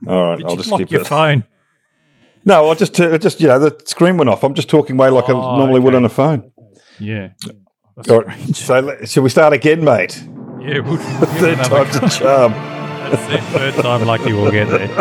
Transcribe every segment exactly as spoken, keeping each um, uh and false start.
All right, Did I'll you just lock skip your it. phone? No, I just, uh, just you know, the screen went off. I'm just talking away like I Oh, normally would okay. on a phone. Yeah. That's All right, so let- shall we start again, mate? Yeah, we'll, Third time's a charm. That's it. Third time lucky we'll get there.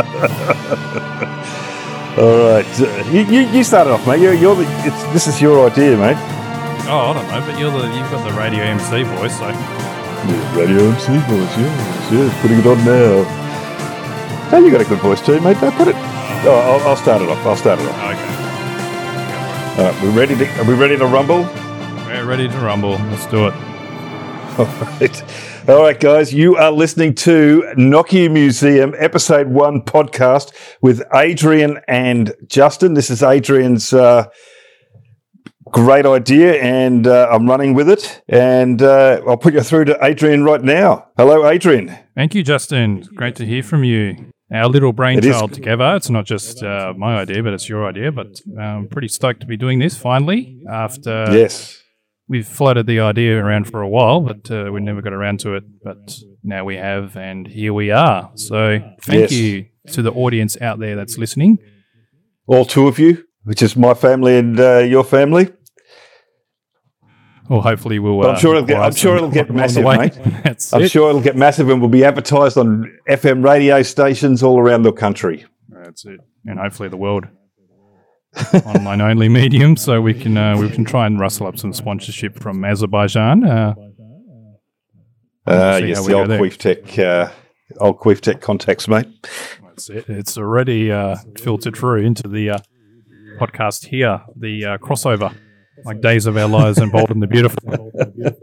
All right, uh, you, you you started off, mate. You're, you're the, it's, this is your idea, mate. Oh, I don't know, but you're the you've got the radio M C voice, so Yeah, radio M C voice, yes, yes, putting it on now. Hey, you got a good voice too, mate. Don't put it. Oh, I'll, I'll start it off. I'll start it off. okay. All right, we ready to? Are we ready to rumble? We're ready to rumble. Let's do it. All right. All right, guys, you are listening to Nokia Museum Episode one podcast with Adrian and Justin. This is Adrian's uh, great idea, and uh, I'm running with it. And uh, I'll put you through to Adrian right now. Hello, Adrian. Thank you, Justin. Great to hear from you. Our little brainchild together. It's not just uh, my idea, but it's your idea. But I'm pretty stoked to be doing this finally after... Yes. We've floated the idea around for a while, but uh, we never got around to it. But now we have, and here we are. So thank Yes. you to the audience out there that's listening. All two of you, which is my family and uh, your family. Well, hopefully we'll... But I'm uh, sure it'll get, acquire I'm sure some it'll get along the massive, way. mate. That's I'm it. sure it'll get massive and will be advertised on F M radio stations all around the country. That's it. And hopefully the world. Online only medium, so we can uh, we can try and rustle up some sponsorship from Azerbaijan. Uh, Uh, see yes, how the we go old there. Queeftech, uh, old Queeftech contacts, mate. That's it. It's already uh, filtered through into the uh, podcast here, the uh, crossover, like Days of Our Lives and Bold and the Beautiful.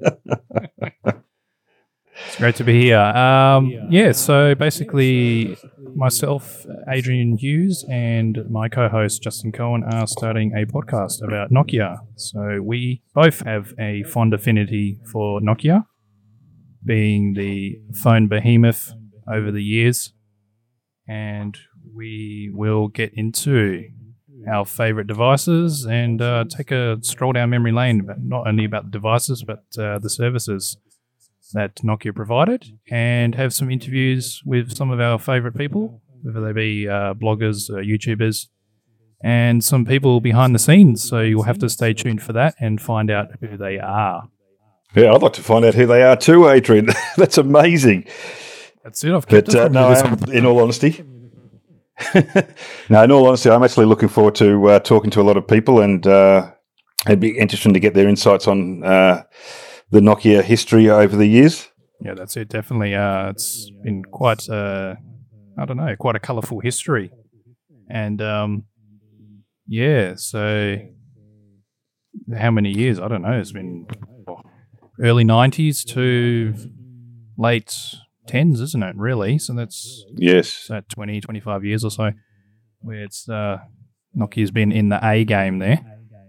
It's great to be here. Um, yeah, so basically, myself, Adrian Hughes, and my co-host Justin Cohen are starting a podcast about Nokia. So we both have a fond affinity for Nokia, being the phone behemoth over the years, and we will get into our favourite devices and uh, take a stroll down memory lane, but not only about the devices, but uh, the services that Nokia provided, and have some interviews with some of our favourite people, whether they be uh, bloggers, uh, YouTubers, and some people behind the scenes. So you'll have to stay tuned for that and find out who they are. Yeah, I'd like to find out who they are too, Adrian. That's amazing. That's it. I've kept But it uh, from no, you this I am, one. in all honesty, no, in all honesty, I'm actually looking forward to uh, talking to a lot of people, and uh, it'd be interesting to get their insights on uh, the Nokia history over the years. Yeah, that's it. Definitely. Uh, it's been quite, uh, I don't know, quite a colourful history. And, um, yeah, so how many years? I don't know. It's been early nineties to late tens, isn't it, really? So that's Yes. that twenty, twenty-five years or so where it's uh, Nokia's been in the A game there.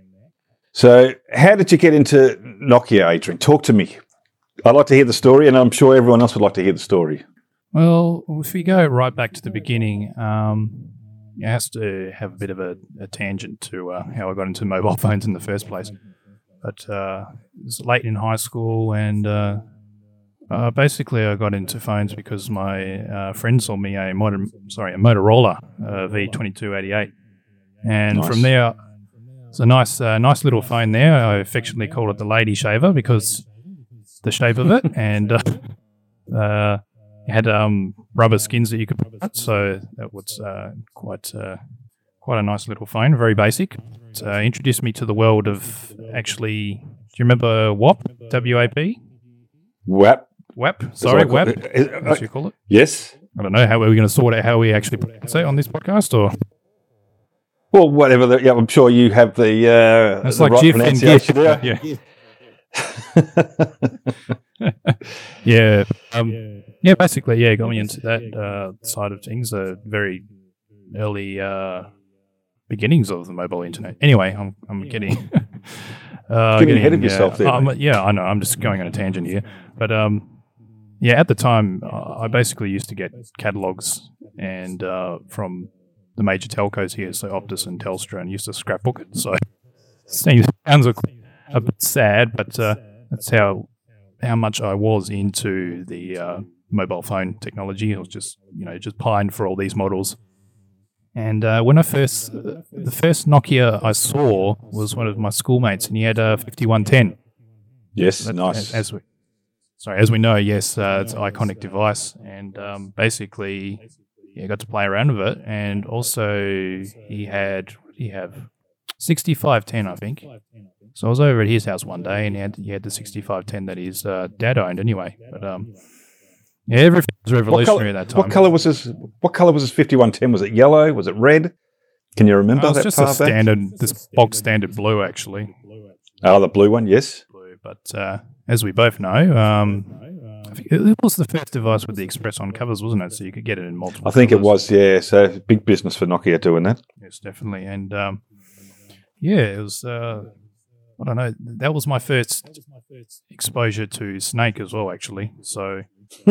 So, how did you get into Nokia, Adrian? Talk to me. I'd like to hear the story, and I'm sure everyone else would like to hear the story. Well, if we go right back to the beginning, um, it has to have a bit of a, a tangent to uh, how I got into mobile phones in the first place. But uh, it was late in high school, and uh, uh, basically I got into phones because my uh, friend saw me a motor, sorry, a Motorola uh, V twenty-two eighty-eight, and Nice. from there, it's a nice, uh, nice little phone there. I affectionately call it the Lady Shaver because the shape of it, and uh, uh, it had um, rubber skins that you could put on it, so that was uh, quite uh, quite a nice little phone, very basic. It uh, introduced me to the world of actually, do you remember W A P? W A P? W A P. W A P? Sorry, It's like- W A P. uh, uh, What do you call it? Yes. I don't know. How are we going to sort out how we actually pronounce it on this podcast? Or Well, whatever. The, yeah, I'm sure you have the, uh, it's the like right GIF and GIF. pronunciation there. Yeah. yeah. Um, yeah, basically, yeah, got me into that uh, side of things, uh, very early uh, beginnings of the mobile internet. Anyway, I'm, I'm getting... uh, Getting ahead of yourself there, um, mate. yeah, I know. I'm just going on a tangent here. But um, yeah, at the time, uh, I basically used to get catalogs and uh, from the major telcos here, so Optus and Telstra, and used to scrapbook it. So seems sounds a, a bit sad, but uh, that's how how much I was into the uh, mobile phone technology. I was just, you know, just pined for all these models. And uh, when I first, uh, the first Nokia I saw was one of my schoolmates, and he had a fifty-one ten. Yes, That- nice. As, as we, sorry, as we know, yes, uh, it's an iconic device, and um, basically, yeah, got to play around with it. And also, he had, what did he have? sixty-five ten, I think. So I was over at his house one day, and he had, he had the sixty-five ten that his uh, dad owned anyway. But um, yeah, everything was revolutionary at that time. What color was his? What color was his fifty-one ten? Was it yellow? Was it red? Can you remember Oh, it's that just far a back? standard, this bog standard blue, actually. Oh, the blue one. Yes. Blue, but uh, as we both know, um, I think it was the first device with the Express on covers, wasn't it? So you could get it in multiple. I think it colours. was. Yeah. So big business for Nokia doing that. Yes, definitely, and um, yeah, it was. Uh, I don't know. That was my first exposure to Snake as well, actually. So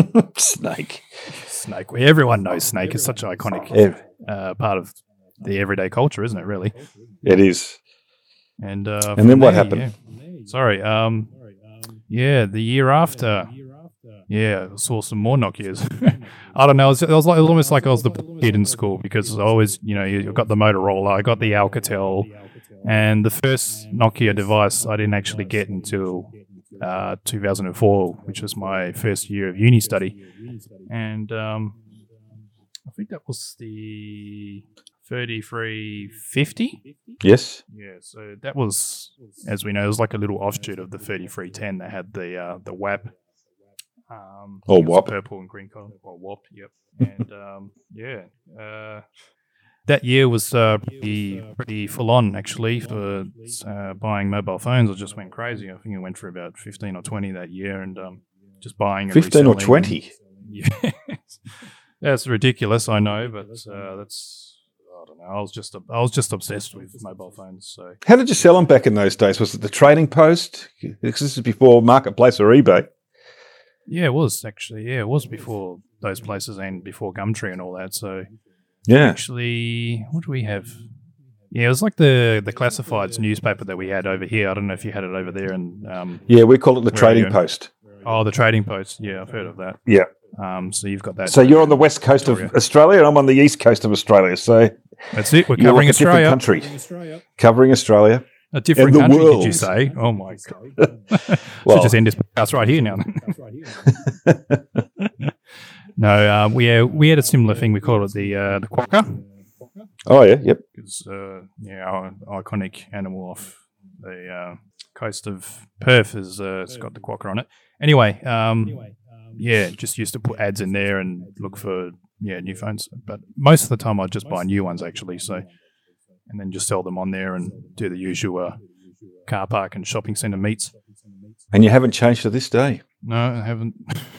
Snake. Snake, well, everyone knows Snake. It's such an iconic Yeah, uh, part of the everyday culture, isn't it? Really. it is. And uh, And then from what there, happened? yeah. Sorry. Um, yeah, the year after. Yeah, I saw some more Nokias. I don't know. It was, it was like it was almost like I was the kid in school because I always, you know, you got the Motorola, I got the Alcatel, and the first Nokia device I didn't actually get until uh, two thousand four, which was my first year of uni study, and um, I think that was the thirty-three fifty. Yes. Yeah, so that was, as we know, it was like a little offshoot of the thirty-three ten that had the uh, the W A P. Um, Or it was W A P. purple and green color, or W A P, yep. And um, yeah, uh, that year was uh, pretty, pretty full on actually for uh, buying mobile phones. I just went crazy. I think it went for about fifteen or twenty that year, and um, just buying and Fifteen or reselling. twenty. Yeah, that's ridiculous. I know, but uh, that's I don't know. I was just I was just obsessed with mobile phones. So How did you sell them back in those days? Was it the trading post? Because this is before Marketplace or eBay. yeah, it was actually. Yeah, it was before those places and before Gumtree and all that. So Yeah. actually, what do we have? Yeah, it was like the the classifieds newspaper that we had over here. I don't know if you had it over there. And um, Yeah, we call it the Where are trading you? post. oh, the Trading Post. Yeah, I've heard of that. Yeah. Um, so you've got that. So you're on the west coast of Victoria. Australia, and I'm on the east coast of Australia. So That's it. We're you're covering like a different Australia. country, covering Australia. A different And the country, did you world. say? Oh my god! Well- Should just end this podcast right here now. no, um, we uh, we had a similar thing. We called it the uh, the quokka. Oh yeah, yep. It's uh, yeah, our iconic animal off the uh, coast of Perth is uh, it's got the quokka on it. Anyway, um, yeah, just used to put ads in there and look for yeah new phones. But most of the time, I'd just buy new ones actually. So and then just sell them on there and do the usual uh, car park and shopping centre meets. And you haven't changed to this day. No, I haven't.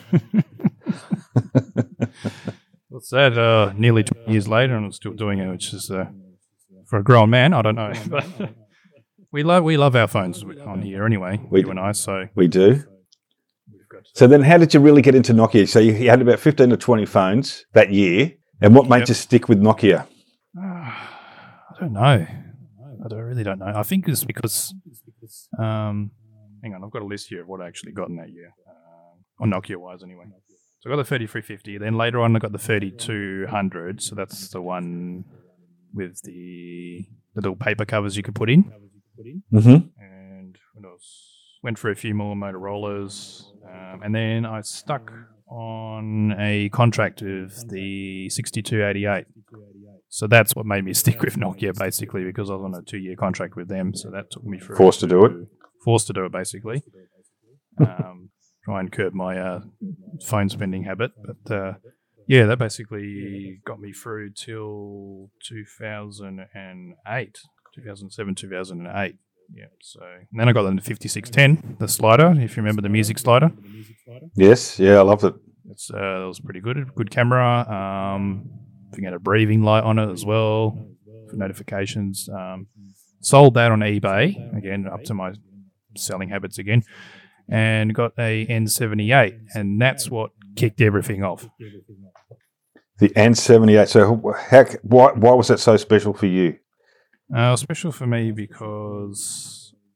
What's that? Uh, nearly twenty years later, and I'm still doing it, which is uh, for a grown man. I don't know, but we love we love our phones on here anyway. We you do. and I. So We do. we've got. So then, how did you really get into Nokia? So you you had about fifteen or twenty phones that year, and what made Yep. you stick with Nokia? I don't know. I don't, really don't know. I think it's because. Um, hang on, I've got a list here of what I actually got in that year, uh, on Nokia wise anyway. So I got the thirty-three fifty. Then later on, I got the thirty-two hundred. So that's the one with the, the little paper covers you could put in. Mm-hmm. And what else? Went for a few more Motorola's. Um, and then I stuck on a contract with the sixty-two eighty-eight. So that's what made me stick with Nokia, basically, because I was on a two-year contract with them. So that took me through. Forced to do it. Forced to do it, basically. Um, try and curb my uh, phone spending habit. But uh, yeah, that basically got me through till two thousand eight, two thousand seven, two thousand eight. Yeah. So and then I got the fifty-six ten, the slider. If you remember the music slider, Yes, yeah, I loved it. it's uh, that was pretty good. Good camera. Um, I think it had a breathing light on it as well for notifications. Um, sold that on eBay again, up to my selling habits again, and got a N seventy-eight, and that's what kicked everything off. The N seventy-eight. So how, why, why was that so special for you? Uh, special for me because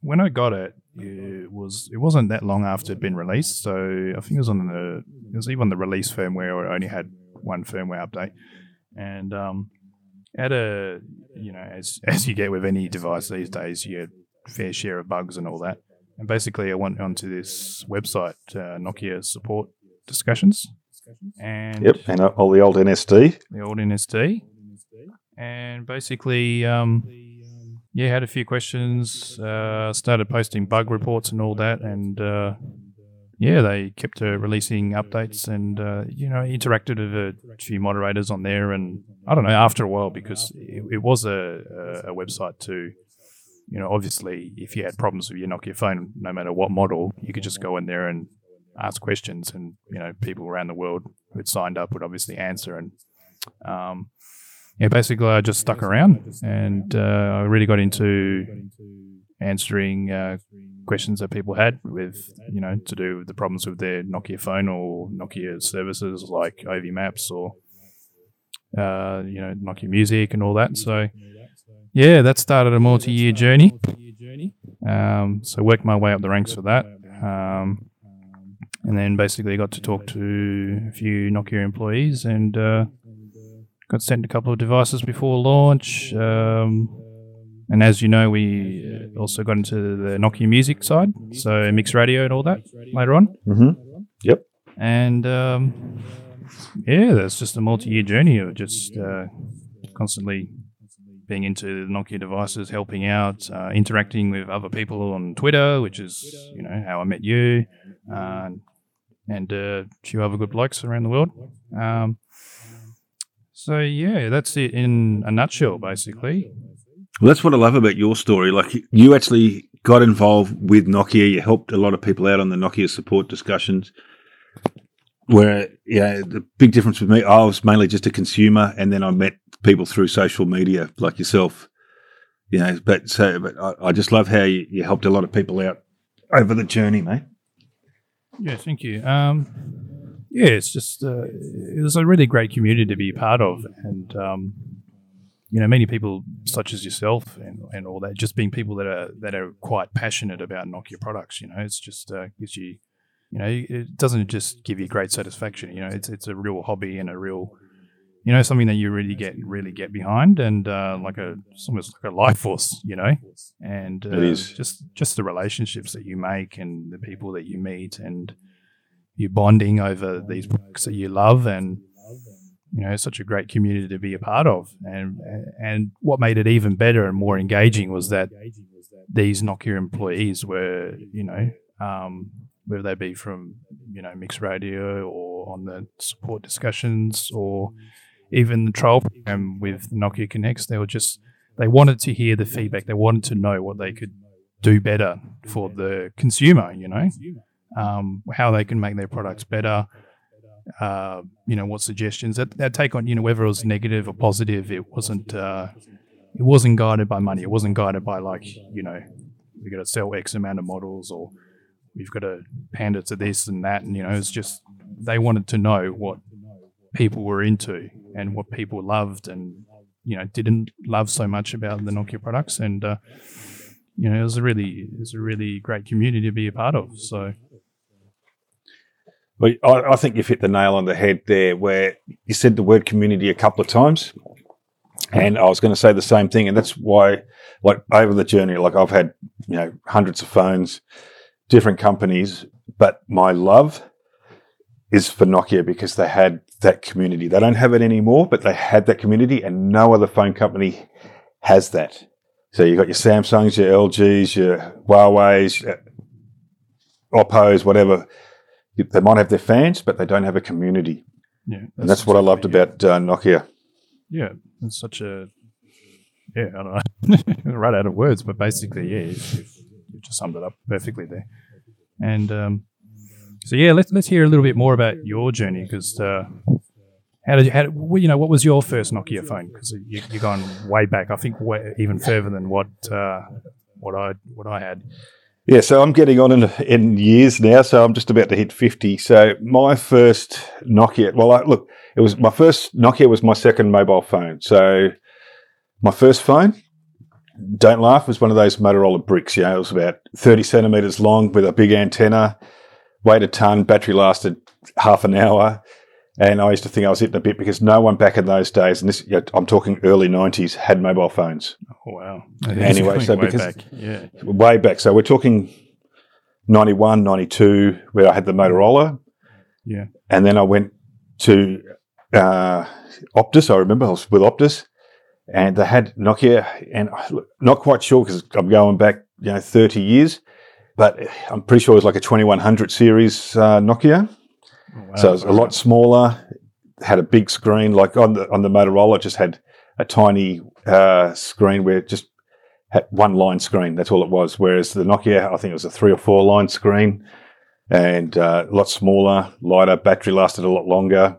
when I got it, it was it wasn't that long after it'd been released. So I think it was on the it was even the release firmware, or it only had one firmware update. And um, had a you know as as you get with any device these days, you get a fair share of bugs and all that. And basically, I went onto this website, uh, Nokia support discussions, and yep, and all the old N S D, the old N S D, and basically, um, yeah, had a few questions. Uh, started posting bug reports and all that, and uh, yeah, they kept uh, releasing updates, and uh, you know, interacted with a few moderators on there, and I don't know. After a while, because it, it was a, a, a website to. You know, obviously, if you had problems with your Nokia phone, no matter what model, you could just go in there and ask questions, and you know, people around the world who had signed up would obviously answer. And um, yeah, basically, I just stuck around, and uh, I really got into answering uh, questions that people had with, you know, to do with the problems with their Nokia phone or Nokia services like O V Maps or uh, you know, Nokia Music and all that. So. Yeah, that started a multi-year journey. Um, so worked my way up the ranks for that. Um, and then basically got to talk to a few Nokia employees and uh, got sent a couple of devices before launch. Um, and as you know, we also got into the Nokia Music side, so mixed radio and all that later on. Mm-hmm. Yep. And um, yeah, that's just a multi-year journey of just uh, constantly... being into the Nokia devices, helping out, uh, interacting with other people on Twitter, which is, you know, how I met you, uh, and a few other good blokes around the world. Um, so, yeah, that's it in a nutshell, basically. Well, that's what I love about your story. Like, you actually got involved with Nokia. You helped a lot of people out on the Nokia support discussions. Where, yeah, the big difference with me, I was mainly just a consumer, and then I met people through social media like yourself. You know, but so, but I, I just love how you, you helped a lot of people out over the journey, mate. Yeah, thank you. Um, yeah, it's just uh, it was a really great community to be a part of, and um, you know, many people such as yourself and, and all that, just being people that are that are quite passionate about Nokia products. You know, it's just uh, gives you. You know, it doesn't just give you great satisfaction. You know, it's it's a real hobby and a real, you know, something that you really get really get behind, and uh, like a it's almost like a life force. You know, and uh, it is just just the relationships that you make and the people that you meet, and you bonding over these products that you love, and you know, it's such a great community to be a part of. And and what made it even better and more engaging was that these Nokia employees were, you know. Um, whether they be from, you know, mixed radio or on the support discussions or even the trial program with Nokia Connects, they were just, they wanted to hear the feedback. They wanted to know what they could do better for the consumer, you know, um, how they can make their products better, uh, you know, what suggestions that that take on, you know, whether it was negative or positive, it wasn't, uh, it wasn't guided by money. It wasn't guided by like, you know, we got to sell X amount of models or we've got to pander to this and that. And, you know, it's just, they wanted to know what people were into and what people loved and, you know, didn't love so much about the Nokia products. And, uh, you know, it was a really, it was a really great community to be a part of. So. Well, I, I think you've hit the nail on the head there where you said the word community a couple of times. And I was going to say the same thing. And that's why, like, over the journey, like I've had, you know, hundreds of phones, different companies, but my love is for Nokia because they had that community. They don't have it anymore, but they had that community, and no other phone company has that. So you've got your Samsungs, your L Gs, your Huawei's, your Oppos, whatever. They might have their fans, but they don't have a community. Yeah, that's and that's what I loved yeah. about uh, Nokia. Yeah, it's such a, yeah, I don't know, right out of words, but basically, yeah, you've, you've just summed it up perfectly there. And um, so, yeah, let's let's hear a little bit more about your journey, because uh, how did you, how did, well, you know, what was your first Nokia phone? Because you, you're going way back, I think, way, even further than what uh, what I what I had. Yeah, so I'm getting on in, in years now, so I'm just about to hit fifty. So my first Nokia, well, I, look, it was my first Nokia was my second mobile phone. So my first phone don't laugh, it was one of those Motorola bricks. You know, it was about thirty centimetres long with a big antenna, weighed a ton, battery lasted half an hour. And I used to think I was hitting a bit because no one back in those days, and this you know, I'm talking early nineties, had mobile phones. Oh, wow. Anyway, so way because back. Yeah. way back. So we're talking ninety-one, ninety-two, where I had the Motorola. Yeah. And then I went to uh, Optus. I remember I was with Optus, and they had Nokia, and I'm not quite sure because I'm going back, you know, thirty years, but I'm pretty sure it was like a twenty-one hundred series uh, Nokia. Oh, wow. So it was a lot smaller, had a big screen. Like on the on the Motorola, it just had a tiny uh, screen where it just had one line screen. That's all it was. Whereas the Nokia, I think it was a three or four line screen, and uh, a lot smaller, lighter. Battery lasted a lot longer.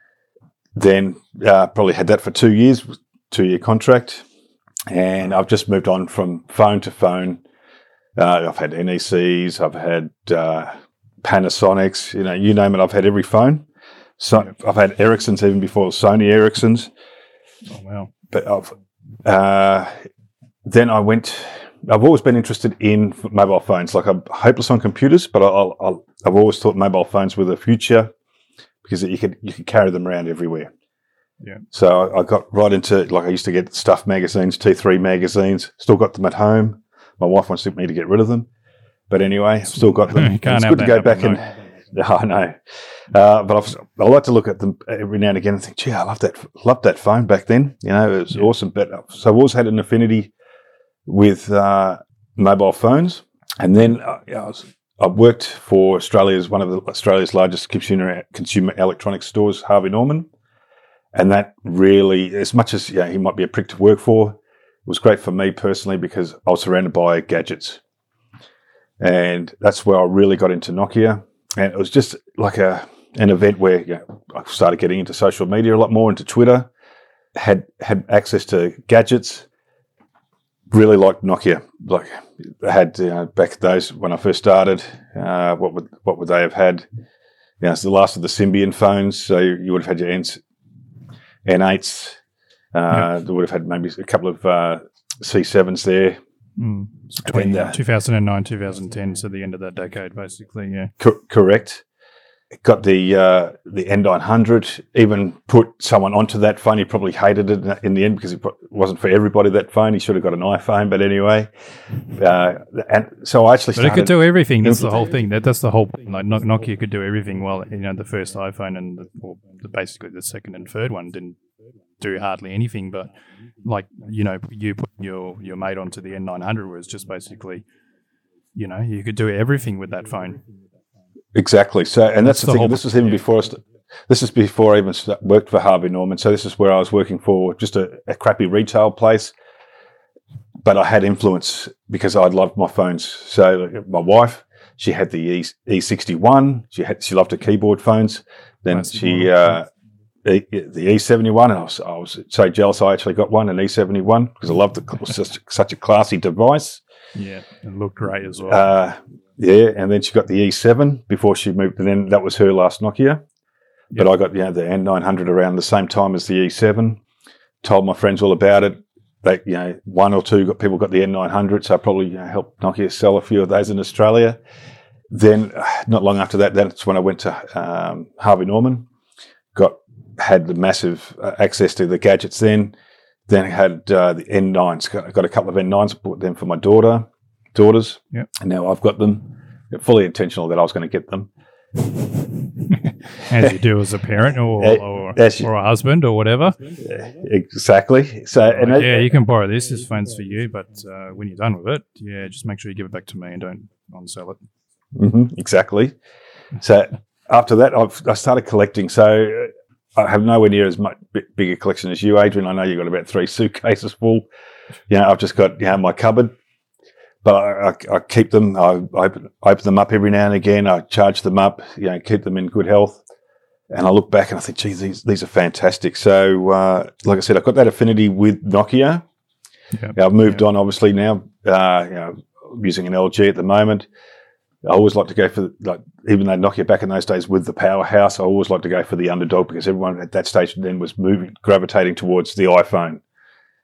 Then uh, probably had that for two years, two year contract, and I've just moved on from phone to phone. Uh, I've had N E Cs, I've had uh, Panasonics, you know, you name it. I've had every phone. So yep. I've had Ericssons even before Sony Ericssons. Oh wow! But I've uh, then I went. I've always been interested in mobile phones. Like I'm hopeless on computers, but I'll, I'll, I've always thought mobile phones were the future because you could you could carry them around everywhere. Yeah. So I, I got right into like I used to get Stuff magazines, T three magazines. Still got them at home. My wife wants me to get rid of them. But anyway, I've still got them. Can't it's have good to go back no. and. Oh, I know, uh, but I've, I like to look at them every now and again and think, "Gee, I love that, loved that phone back then." You know, it was yeah. awesome. But so I've always had an affinity with uh, mobile phones, and then uh, I, was, I worked for Australia's one of the, Australia's largest consumer consumer electronics stores, Harvey Norman, and that really, as much as you know, he might be a prick to work for, it was great for me personally because I was surrounded by gadgets, and that's where I really got into Nokia. And it was just like a an event where you know, I started getting into social media a lot more, into Twitter, had had access to gadgets, really liked Nokia. Like I had you know, back those when I first started, uh, what would what would they have had? You know, it's the last of the Symbian phones, so you, you would have had your N eights. Uh, yeah. They would have had maybe a couple of uh, C sevens there. Mm. So twenty, uh, two thousand nine, two thousand ten, so the end of that decade, basically, yeah. Co- correct. Got the uh, the N nine hundred, even put someone onto that phone. He probably hated it in the end because it wasn't for everybody, that phone. He should have got an iPhone, but anyway. Uh, and so I actually But started... it could do everything. That's the whole thing. That, that's the whole thing. Like Nokia could do everything. Well, you know, the first iPhone and the, or basically the second and third one didn't do hardly anything, but like you know you put your your mate onto the N nine hundred was just basically you know you could do everything with that phone. Exactly. So and that's, that's the, the thing this was even yeah. before I st- this is before I even st- worked for Harvey Norman, so this is where I was working for just a, a crappy retail place, but I had influence because I loved my phones. So my wife, she had the E E sixty-one, she had she loved her keyboard phones, then nice she uh E, the E seventy-one, and I was, I was so jealous I actually got one, an E seventy-one, because I loved it. It was such, such a classy device. Yeah, it looked great as well. Uh, yeah, and then she got the E seven before she moved, and then that was her last Nokia. Yep. But I got you know, the N nine hundred around the same time as the E seven, told my friends all about it. They, you know, one or two got people got the N nine hundred, so I probably you know, helped Nokia sell a few of those in Australia. Then, uh, not long after that, that's when I went to um, Harvey Norman, got had the massive uh, access to the gadgets then. Then I had uh, the N nines. Got, got a couple of N nines, bought them for my daughter, daughters. Yep. And now I've got them. Fully intentional that I was going to get them. As you do as a parent or or, you, or a husband or whatever. Exactly. So like, and yeah, you can borrow this. This phone's for you, but uh, when you're done with it, yeah, just make sure you give it back to me and don't on-sell it. Mm-hmm, exactly. So after that, I've I started collecting. So I have nowhere near as much bigger collection as you, Adrian. I know you've got about three suitcases full. You know, I've just got you know my cupboard, but I, I, I keep them. I open, open them up every now and again. I charge them up. You know, keep them in good health. And I look back and I think, geez, these these are fantastic. So, uh, like I said, I've got that affinity with Nokia. Yep. I've moved yep. on, obviously now. Uh, you know, I'm using an L G at the moment. I always like to go for, like, even though Nokia back in those days with the powerhouse, I always like to go for the underdog because everyone at that stage then was moving, gravitating towards the iPhone.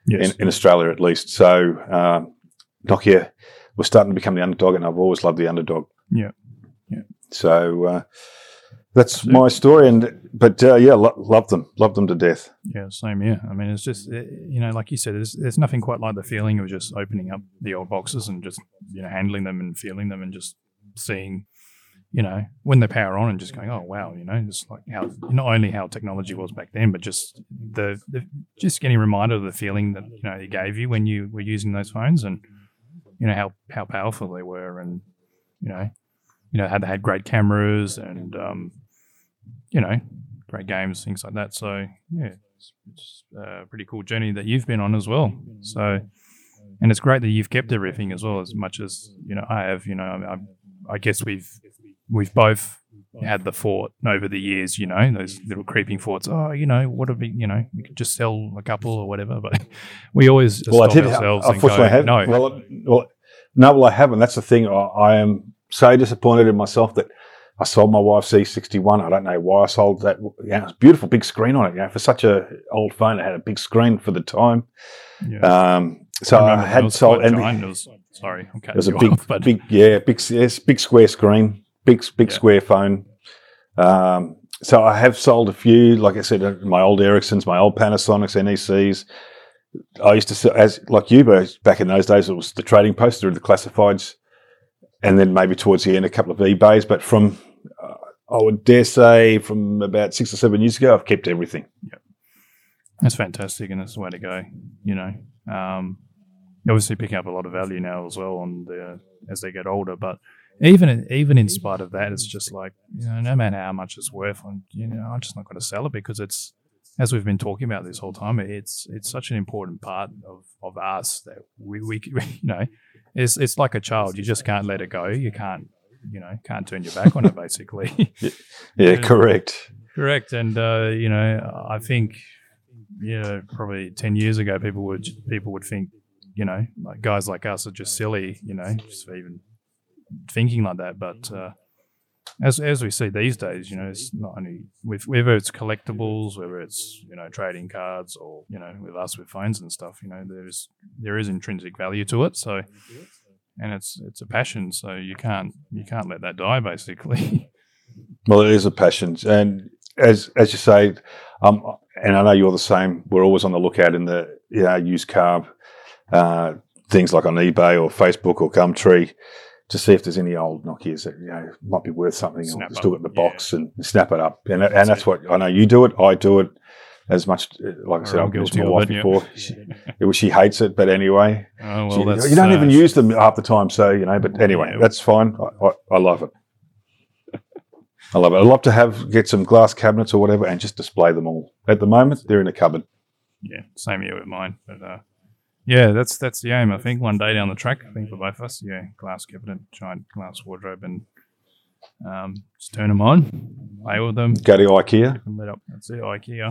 yes. in, in Australia at least. So um, Nokia was starting to become the underdog, and I've always loved the underdog. Yeah, yeah. So uh, that's my story. And but uh, yeah, lo- love them, love them to death. Yeah, same here. I mean, it's just, you know, like you said, there's, there's nothing quite like the feeling of just opening up the old boxes and just, you know, handling them and feeling them and just seeing, you know, when they power on and just going, oh, wow, you know, just like how, not only how technology was back then, but just the, the just getting reminded of the feeling that, you know, it gave you when you were using those phones and, you know, how, how powerful they were and, you know, you know, had they had great cameras and, um, you know, great games, things like that. So, yeah, it's, it's a pretty cool journey that you've been on as well. So, and it's great that you've kept everything as well as much as, you know, I have. You know, I, I guess we've we've both had the thought over the years, you know, those little creeping thoughts, oh, you know, what would be, you know, we could just sell a couple or whatever. But we always well, I stop did. ourselves Ha- and go, unfortunately, I haven't. no. Well, well, no, well, I haven't. That's the thing. I, I am so disappointed in myself that I sold my wife's E sixty-one. I don't know why I sold that. Yeah, it was a beautiful big screen on it. You know, for such a old phone, it had a big screen for the time. Yeah. Um, so I, I had sold, and giant. It was, sorry, okay. It was a big, off, but. big, yeah, big, yes, big square screen, big, big yeah. square phone. Um, so I have sold a few. Like I said, my old Ericssons, my old Panasonics, N E Cs. I used to sell, as like you, but back in those days, it was the trading post or the classifieds, and then maybe towards the end, a couple of eBays. But from uh, I would dare say from about six or seven years ago, I've kept everything. Yeah. That's fantastic, and that's the way to go. You know, um, you obviously pick up a lot of value now as well on the as they get older. But even even in spite of that, it's just like, you know, no matter how much it's worth, I'm, you know, I'm just not going to sell it because it's, as we've been talking about this whole time, it's it's such an important part of, of us that we, we you know, it's it's like a child. You just can't let it go. You can't, you know, can't turn your back on it, basically. Yeah, correct. Correct. And, uh, you know, I think, you know, probably ten years ago, people would people would think, you know, like guys like us are just silly, you know, just for even thinking like that. But uh, as as we see these days, you know, it's not only with whether it's collectibles, whether it's, you know, trading cards, or, you know, with us with phones and stuff, you know, there's there is intrinsic value to it. So, and it's it's a passion. So you can't you can't let that die, basically. Well, it is a passion, and as as you say, um, and I know you're the same. We're always on the lookout in the, you know, used car uh, things like on eBay or Facebook or Gumtree, to see if there's any old Nokias that, you know, might be worth something. Snap or still got the box, yeah, and snap it up. And, and that's what I know you do it. I do it as much. Like I said, I've used my wife before. She, it, she hates it, but anyway, oh, well, she, that's, you don't uh, even use them half the time. So, you know, but anyway, yeah, that's fine. I, I, I love it. I love it. I'd love to have get some glass cabinets or whatever and just display them all. At the moment, they're in a cupboard. Yeah, same here with mine. But uh, yeah, that's that's the aim. I think one day down the track, I think for both of us, yeah, glass cabinet, giant glass wardrobe, and um, just turn them on, play with them. Go to IKEA. Keep them lit up. That's it, IKEA.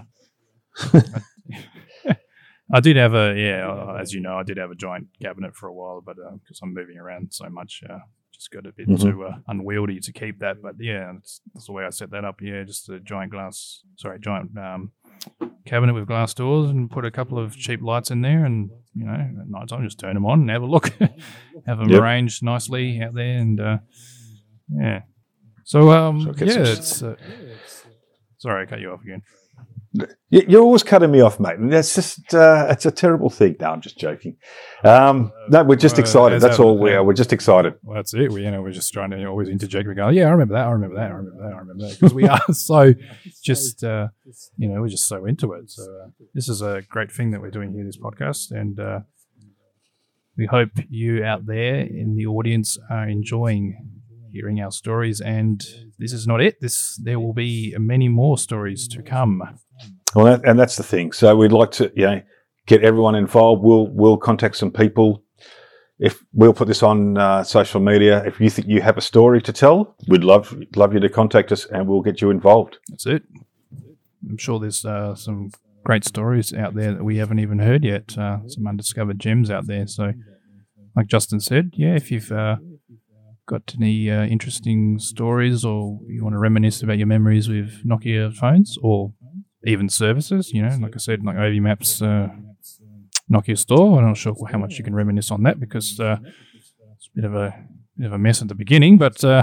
I did have a, yeah, as you know, I did have a giant cabinet for a while, but because uh, I'm moving around so much, uh, just got a bit mm-hmm. too uh, unwieldy to keep that. But yeah, that's, that's the way I set that up. Yeah, just a giant glass, sorry, giant um, cabinet with glass doors, and put a couple of cheap lights in there, and, you know, at night time just turn them on and have a look, have them yep. arranged nicely out there, and uh, yeah. So um, so yeah, it's uh, sorry, I cut you off again. You're always cutting me off, mate. That's just, uh, it's a terrible thing. No, I'm just joking. Um, no, we're just excited. That's all we are. We're just excited. Well, that's it. We, you know, we're just trying to always interject. We go, yeah, I remember that. I remember that. I remember that. I remember that. Because we are so just, uh, you know, we're just so into it. So uh, this is a great thing that we're doing here, this podcast. And uh, we hope you out there in the audience are enjoying hearing our stories. And this is not it. This There will be many more stories to come. Well, that, and that's the thing. So we'd like to, you know, get everyone involved. We'll we'll contact some people. If we'll put this on uh, social media, if you think you have a story to tell, we'd love love you to contact us, and we'll get you involved. That's it. I'm sure there's uh, some great stories out there that we haven't even heard yet. Uh, some undiscovered gems out there. So, like Justin said, yeah, if you've uh, got any uh, interesting stories, or you want to reminisce about your memories with Nokia phones, or even services, you know, like I said, like Ovi Maps, uh, Nokia store. I'm not sure how much you can reminisce on that because uh, it's a bit of a bit of a mess at the beginning, but uh,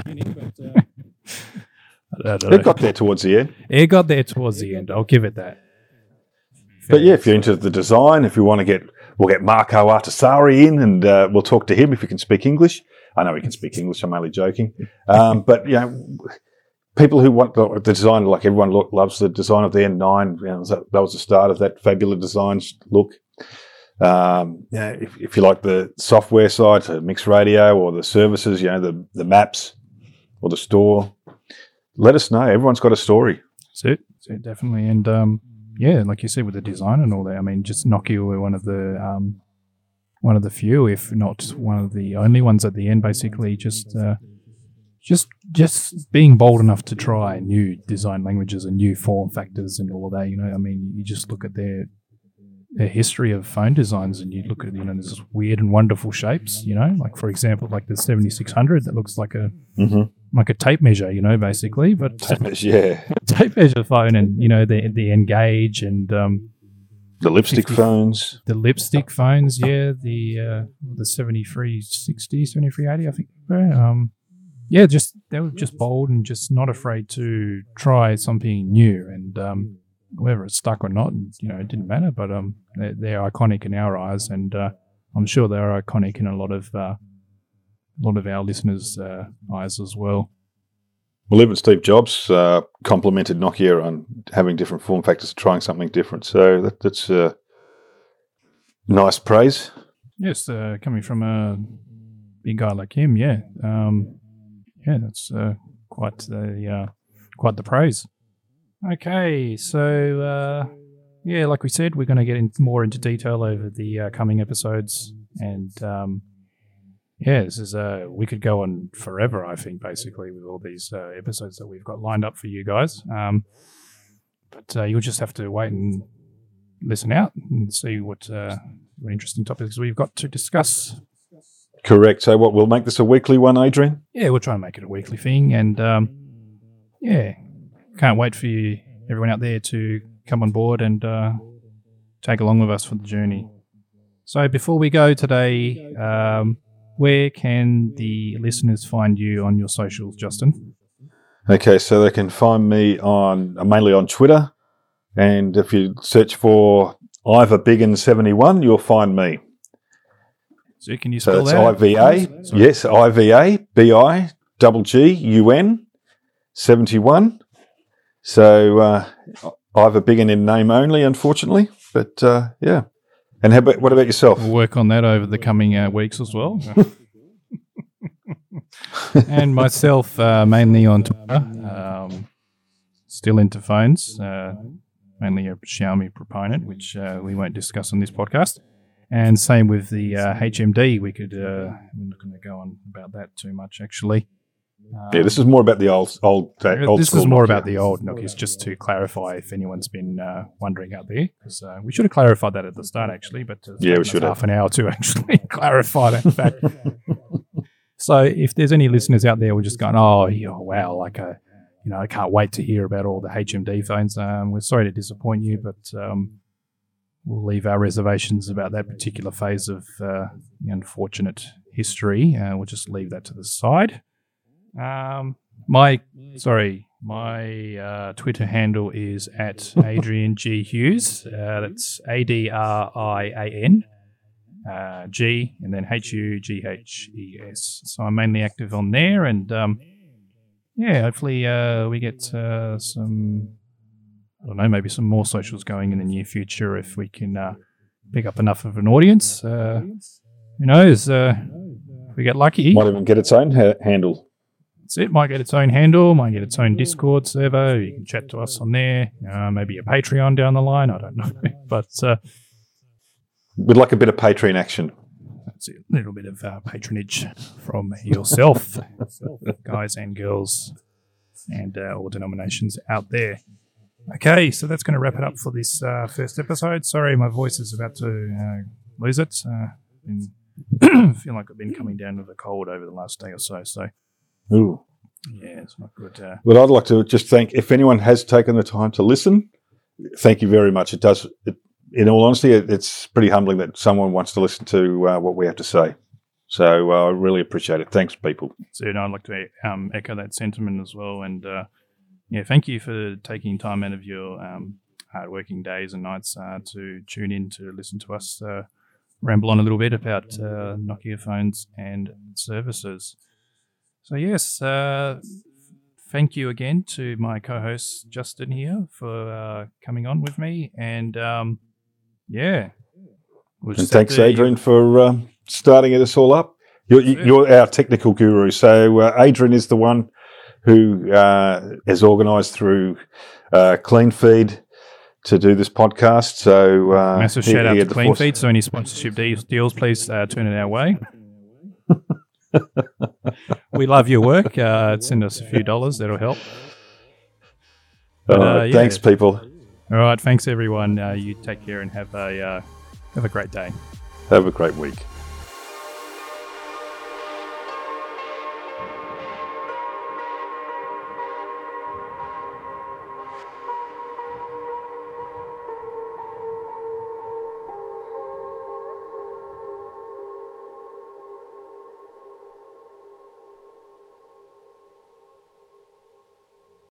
it got there towards the end. It got there towards the end. I'll give it that. But yeah, if you're into the design, if you want to get, we'll get Marco Artesari in, and uh, we'll talk to him if he can speak English. I know he can speak English. I'm only joking. Um, but you know, people who want the, the design, like everyone lo- loves the design of the N nine. You know, that, that was the start of that fabulous designs look. Um, you know, if, if you like the software side, so mixed radio or the services, you know, the the maps or the store, let us know. Everyone's got a story. That's it. That's it, definitely. And um, yeah, like you said, with the design and all that, I mean, just Nokia were one of the um, one of the few, if not one of the only ones at the end, basically just uh, just just being bold enough to try new design languages and new form factors and all of that. You know, I mean, you just look at their their history of phone designs and you look at, you know, there's weird and wonderful shapes, you know, like for example, like the seventy-six hundred that looks like a Mm-hmm. like a tape measure, you know, basically, but Tape measure, yeah, tape measure phone, and you know the the Engage and um, the lipstick fifty phones, the lipstick phones, yeah, the uh, the seventy-three sixty, seventy-three eighty, I think. Um, yeah, just they were just bold and just not afraid to try something new, and um, whether it stuck or not, you know, it didn't matter. But um, they're, they're iconic in our eyes, and uh, I'm sure they're iconic in a lot of uh, a lot of our listeners' uh, eyes as well. Well, even Steve Jobs uh, complimented Nokia on having different form factors, trying something different. So that, that's uh, nice praise. Yes, uh, coming from a big guy like him, yeah, um, yeah, that's uh, quite the uh, quite the praise. Okay, so uh, yeah, like we said, we're going to get in more into detail over the uh, coming episodes, and um, yeah, this is uh, we could go on forever, I think, basically, with all these uh, episodes that we've got lined up for you guys. Um, but uh, you'll just have to wait and listen out and see what uh, what interesting topics we've got to discuss. Correct. So what, we'll make this a weekly one, Adrian? Yeah, we'll try and make it a weekly thing, and um, yeah, can't wait for you, everyone out there, to come on board and uh, take along with us for the journey. So before we go today, um, where can the listeners find you on your socials, Justin? Okay, so they can find me on mainly on Twitter, and if you search for Ivor Biggin seventy-one, you'll find me. So can you So spell it's that? I V A, Sorry. yes, I V A B I G G U N seventy-one. So uh, Ivor Biggin in name only, unfortunately, but uh, yeah. And how about, what about yourself? We'll work on that over the coming uh, weeks as well. And myself, uh, mainly on Twitter, um, still into phones, uh, mainly a Xiaomi proponent, which uh, we won't discuss on this podcast. And same with the uh, H M D. We could, uh, we're not going to go on about that too much, actually. Um, Yeah, this is more about the old, old, uh, old This school is more Nokia. about the old Nokias, just to clarify if anyone's been uh, wondering out there. Because uh, we should have clarified that at the start, actually. But uh, it's Yeah, we taken us should have. half an hour to actually clarify that fact. So if there's any listeners out there, we're just going, oh, yeah, wow, like a, you know, I can't wait to hear about all the H M D phones. Um, we're sorry to disappoint you, but um, we'll leave our reservations about that particular phase of uh, the unfortunate history. Uh, we'll just leave that to the side. Um, my sorry, my uh, Twitter handle is at Adrian G Hughes. Uh, that's A D R I A N uh, G and then H U G H E S. So I'm mainly active on there, and um, yeah, hopefully uh, we get uh, some, I don't know, maybe some more socials going in the near future if we can uh, pick up enough of an audience. Uh, who knows? Uh, if we get lucky. Might even get its own ha- handle. That's it. Might get its own handle, might get its own Discord server. You can chat to us on there. Uh, maybe a Patreon down the line. I don't know. But uh, We'd like a bit of Patreon action. that's it. A little bit of uh, patronage from yourself, guys and girls, and uh, all denominations out there. Okay, so that's going to wrap it up for this uh, first episode. Sorry, my voice is about to uh, lose it. Uh, been I feel like I've been coming down with a cold over the last day or so. So. Ooh. Yeah, it's not good. Uh, But I'd like to just thank, if anyone has taken the time to listen, thank you very much. It does, it in all honesty, it, it's pretty humbling that someone wants to listen to uh, what we have to say. So uh, I really appreciate it. Thanks, people. So, and I'd like to um, echo that sentiment as well. And uh, yeah, thank you for taking time out of your um, hard-working days and nights uh, to tune in to listen to us uh, ramble on a little bit about uh, Nokia phones and services. So yes, uh, thank you again to my co-host Justin here for uh, coming on with me. And um, yeah. We'll and thanks, to, Adrian, for uh, starting us all up. You're, you're our technical guru. So uh, Adrian is the one who uh, is organised through uh, CleanFeed to do this podcast. So uh, massive shout out to CleanFeed. So any sponsorship deals, deals please uh, turn it our way. We love your work. Uh, send us a few dollars. That'll help. But, all right, uh, yeah. Thanks, people. All right. Thanks, everyone. Uh, you take care and have a uh, have a great day. Have a great week.